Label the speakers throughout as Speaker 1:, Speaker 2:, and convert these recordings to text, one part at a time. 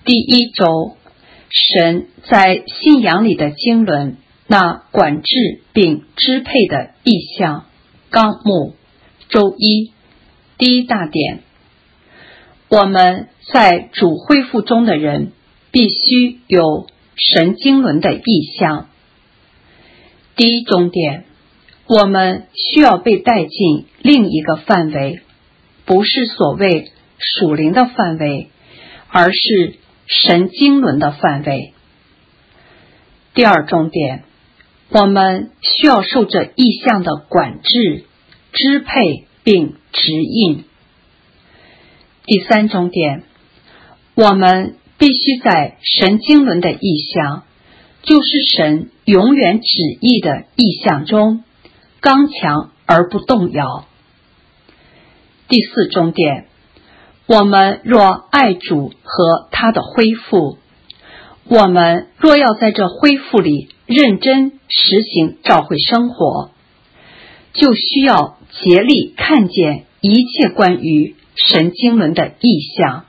Speaker 1: 第一周，神在信仰里的经纶，那管制并支配的意象纲目。周一，第一大点，我们在主恢复中的人必须有神经纶的意象。第一中点，我们需要被带进另一个范围，不是所谓属灵的范围，而是神经纶的范围。第二重点，我们需要受这意象的管制、支配并指引。第三重点，我们必须在神经纶的意象，就是神永远旨意的意象中，刚强而不动摇。第四重点，我们若爱主和他的恢复，我们若要在这恢复里认真实行教会生活，就需要竭力看见一切关于神经纶的意象。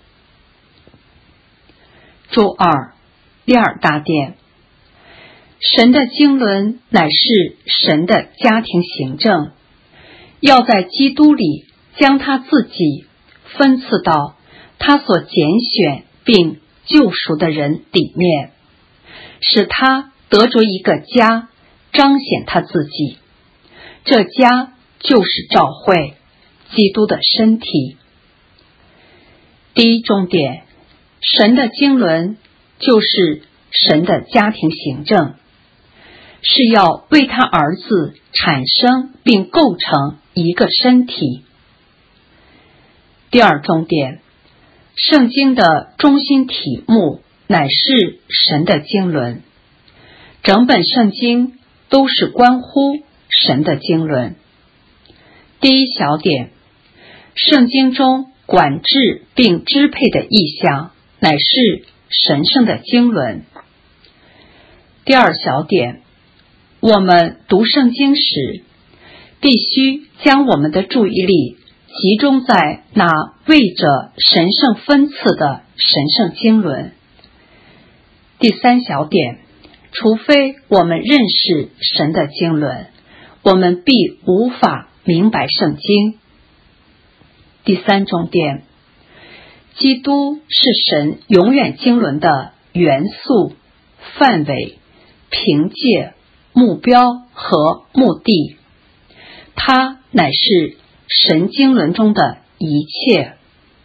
Speaker 1: 周二，第二大点，神的经纶乃是神的家庭行政，要在基督里将他自己分赐到他所拣选并救赎的人里面，使他得着一个家，彰显他自己。这家就是教会，基督的身体。第一重点，神的经纶就是神的家庭行政，是要为他儿子产生并构成一个身体。第二重点，圣经的中心题目乃是神的经纶，整本圣经都是关乎神的经纶。第一小点，圣经中管制并支配的意象乃是神圣的经纶。第二小点，我们读圣经时，必须将我们的注意力集中在那为着神圣分赐的神圣经纶。第三小点，除非我们认识神的经纶，我们必无法明白圣经。第三重点，基督是神永远经纶的元素、范围、凭借、目标和目的，它乃是神经纶中的一切。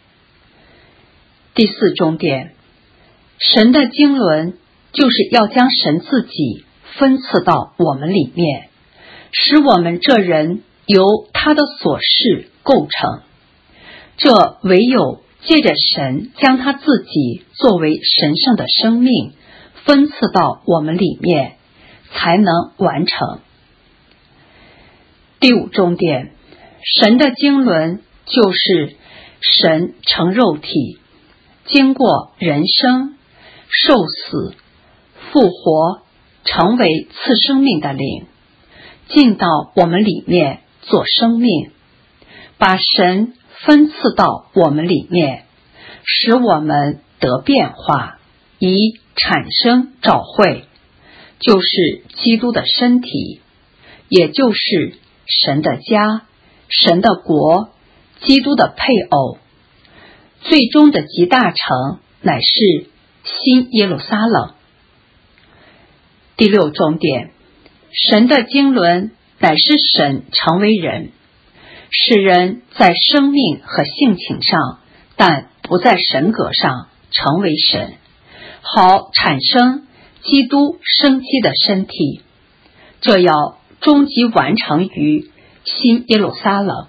Speaker 1: 第四重点，神的经纶就是要将神自己分赐到我们里面，使我们这人由他的所事构成。这唯有借着神将他自己作为神圣的生命分赐到我们里面，才能完成。第五重点，神的经纶就是神成肉体，经过人生、受死、复活，成为赐生命的灵，进到我们里面做生命，把神分赐到我们里面，使我们得变化，以产生召会，就是基督的身体，也就是神的家、神的国、基督的配偶。最终的集大成乃是新耶路撒冷。第六重点，神的经纶乃是神成为人，使人在生命和性情上，但不在神格上成为神，好产生基督生机的身体。这要终极完成于新耶路撒冷。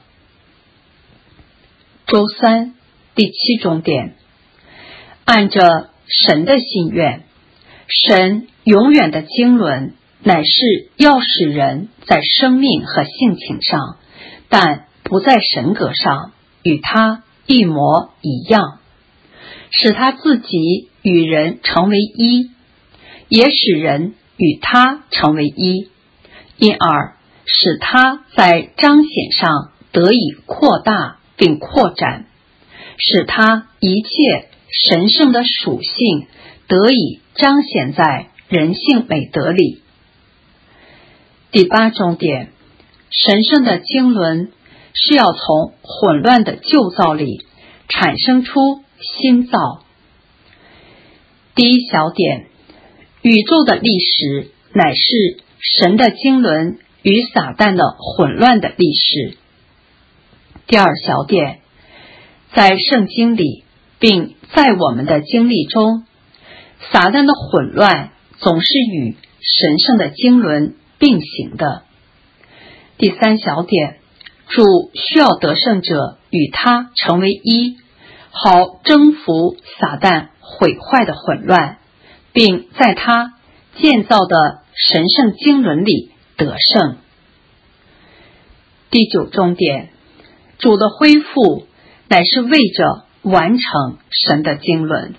Speaker 1: 周三，第七重点，按着神的心愿，神永远的经纶乃是要使人在生命和性情上，但不在神格上与他一模一样，使他自己与人成为一，也使人与他成为一，因而使他在彰显上得以扩大并扩展，使他一切神圣的属性得以彰显在人性美德里。第8重点，神圣的经纶是要从混乱的旧造里产生出新造。第1小点，宇宙的历史乃是神的经纶与撒旦的混乱的历史。第2小点，在圣经里并在我们的经历中，撒旦的混乱总是与神圣的经纶并行的。第3小点，主需要得胜者与他成为一，好征服撒旦毁坏的混乱，并在他建造的神圣经纶里得胜。第9重点，主的恢复乃是为着完成神的经纶。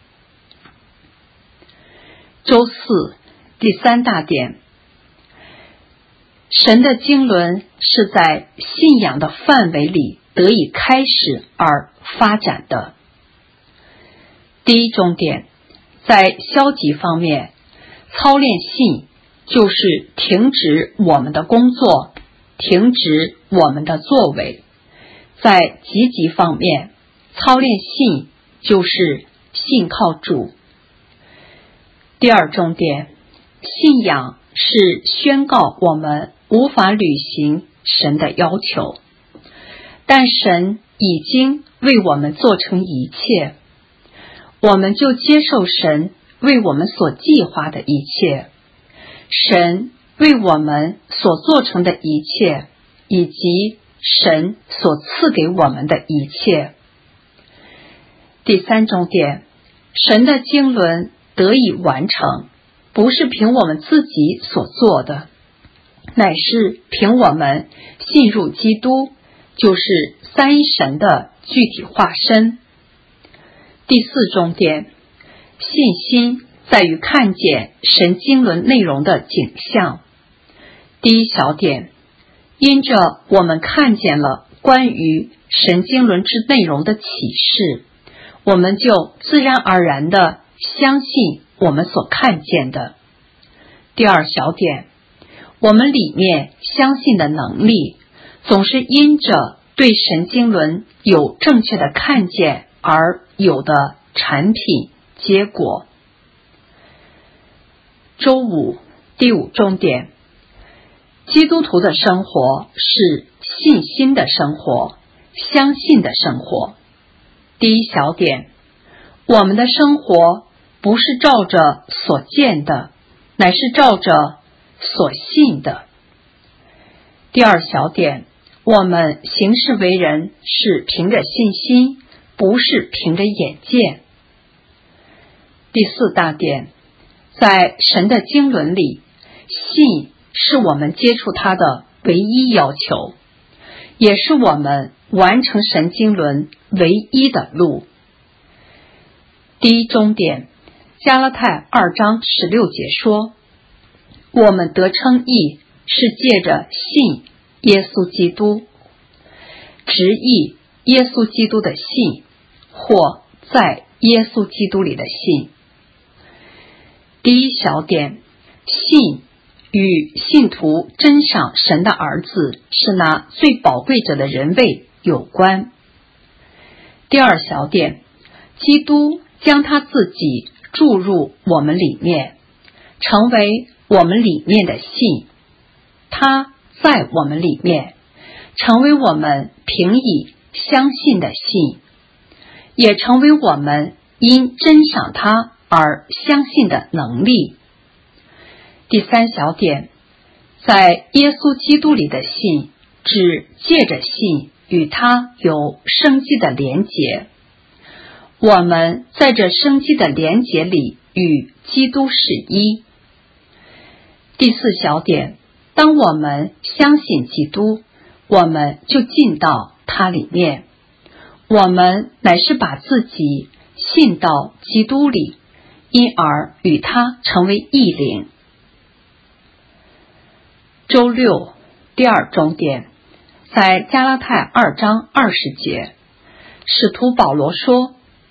Speaker 1: 周4第3大点，神的经纶是在信仰的范围里得以开始而发展的。第1重点，在消极方面，操练信就是停止我们的工作，停止我们的作为。在积极方面，操练信就是信靠主。第2重点，信仰是宣告我们无法履行神的要求，但神已经为我们做成一切，我们就接受神为我们所计划的一切，神为我们所做成的一切，以及神所赐给我们的一切。第3重点，神的经纶得以完成，不是凭我们自己所做的，乃是凭我们信入基督，就是三一神的具体化身。第4重点，信心在于看见神经纶内容的景象。第1小点，因着我们看见了关于神经纶之内容的启示，我们就自然而然地相信我们所看见的。第2小点，我们里面相信的能力，总是因着对神经纶有正确的看见而有的产品结果。周5第5重点，基督徒的生活是信心的生活，相信的生活。第1小点，我们的生活不是照着所见的，乃是照着所信的。第2小点，我们行事为人是凭着信心，不是凭着眼见。第4大点，在神的经纶里，信是我们接触它的唯一要求，也是我们完成神经纶唯一的路。第1重点，加拉太2章16节说，我们得称义是借着信耶稣基督，直译耶稣基督的信，或在耶稣基督里的信。第1小点，信与信徒珍赏神的儿子是那最宝贵者的人位有关。第2小点，基督将他自己注入我们里面，成为我们里面的信，他在我们里面，成为我们凭以相信的信，也成为我们因珍赏他而相信的能力。第3小点，在耶稣基督里的信，只借着信与他有生机的连结，我们在这生机的连结里与基督是一。第4小点，当我们相信基督，我们就进到他里面，我们乃是把自己信到基督里，因而与他成为一灵。周6第2重点，在加拉太2章20节，使徒保罗说，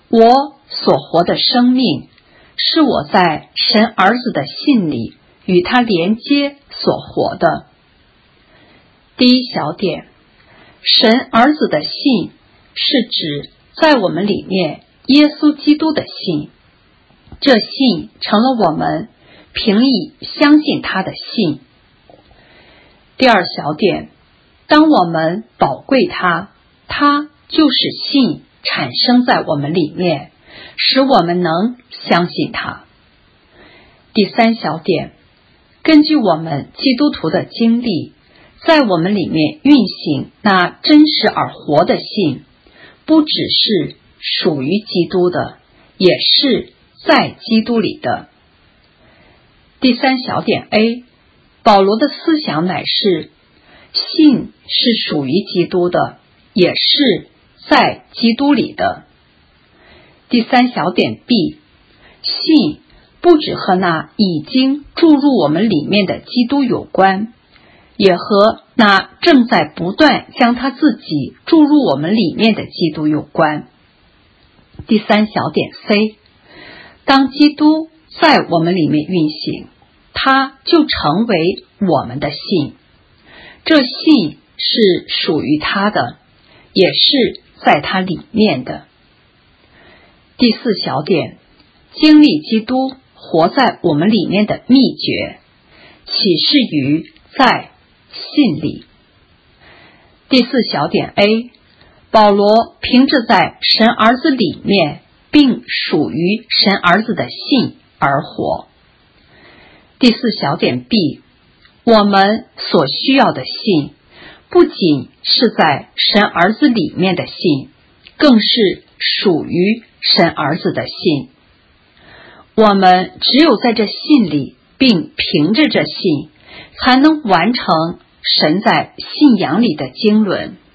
Speaker 1: 我所活的生命是我在神儿子的信里与他连接所活的。第一小点，神儿子的信是指在我们里面耶稣基督的信，这信成了我们凭以相信他的信。第二小点，当我们宝贵他，他就是信产生在我们里面，使我们能相信他。第三小点，根据我们基督徒的经历，在我们里面运行那真实而活的信，不只是属于基督的，也是在基督里的。第三小点 A， 保罗的思想乃是信是属于基督的，也是在基督里的。第三小点 B， 信不只和那已经注入我们里面的基督有关，也和那正在不断将他自己注入我们里面的基督有关。第三小点 C， 当基督在我们里面运行，他就成为我们的信，这信是属于他的，也是在他里面的。第四小点，经历基督活在我们里面的秘诀，启示于在信里。第四小点 A， 保罗凭着在神儿子里面并属于神儿子的信而活。第四小点 B， 我们所需要的信不仅是在神儿子里面的信，更是属于神儿子的信。我们只有在这信里，并凭着这信，才能完成神在信仰里的经纶。